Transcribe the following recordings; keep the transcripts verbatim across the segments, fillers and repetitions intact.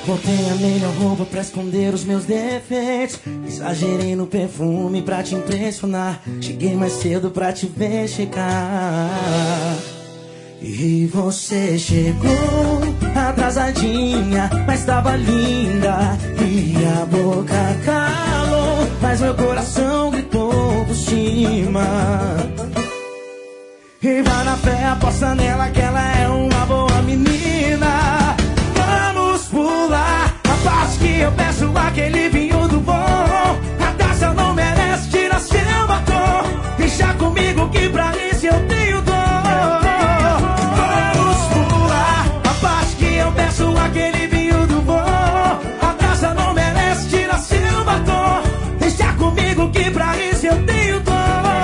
Botei a melhor roupa pra esconder os meus defeitos. Exagerei no perfume pra te impressionar. Cheguei mais cedo pra te ver chegar. E você chegou atrasadinha, mas tava linda. E a boca calou, mas meu coração gritou por cima. E vai na fé, aposta nela que ela é uma boa menina. Vamos pular a parte que eu peço aquele vinho do bom. A taça não merece, tira seu batom. Deixa comigo que pra isso eu tenho dor. Vamos pular a parte que eu peço aquele vinho do bom. A taça não merece, tira seu batom. Deixa comigo que pra isso eu tenho dor.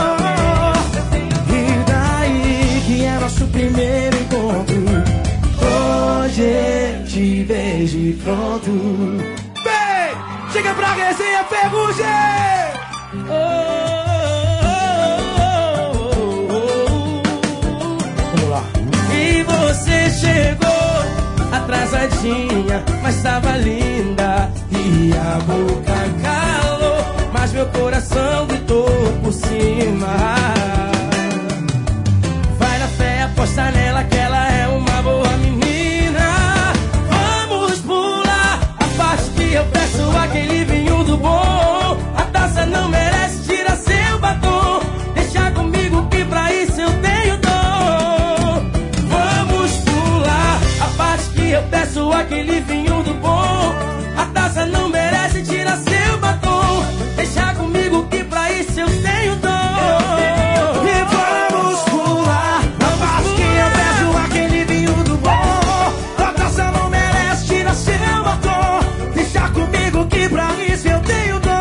E daí que é nosso primeiro encontro. Hoje eu te vejo e pronto. Vem, chega pra resenha, Ferrugem! Oh, oh, oh, oh. Vamos lá. E você chegou atrasadinha, mas tava linda. E a boca calou, mas meu coração gritou por cima. Vai na fé, aposta nela que ela é uma boa menina. Vamos pular a parte que eu peço aquele vinho do bom. A taça não merece, tira seu batom. Deixa comigo que pra isso eu tenho dor. Vamos pular a parte que eu peço aquele vinho do bom. A taça não merece, tira seu batom. Deixa comigo que pra isso eu tenho dor. E vamos pular a parte que eu peço aquele vinho do bom. A taça não merece, tira seu batom. Deixa comigo que pra isso eu tenho dor.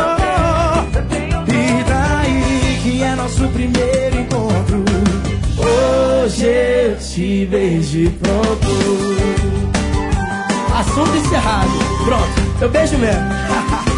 E daí que é nosso primeiro encontro. Hoje eu te vejo e pronto. Assunto encerrado. Pronto, eu beijo mesmo.